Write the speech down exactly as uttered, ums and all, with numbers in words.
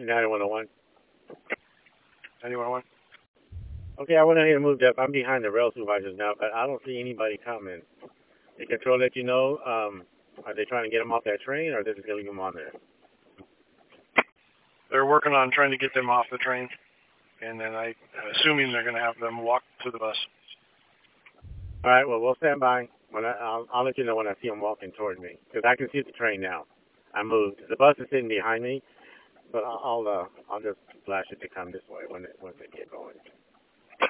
nine one one. nine one one. Okay, I went ahead and moved up. I'm behind the rail supervisors now, but I don't see anybody coming. Did Control let you know? Um, are they trying to get them off that train, or are they just going to leave them on there? They're working on trying to get them off the train, and then I, assuming they're going to have them walk to the bus. All right, well, we'll stand by. When I, I'll, I'll let you know when I see them walking toward me, because I can see the train now. I moved. The bus is sitting behind me, but I'll I'll, uh, I'll just flash it to come this way when it, once they get going.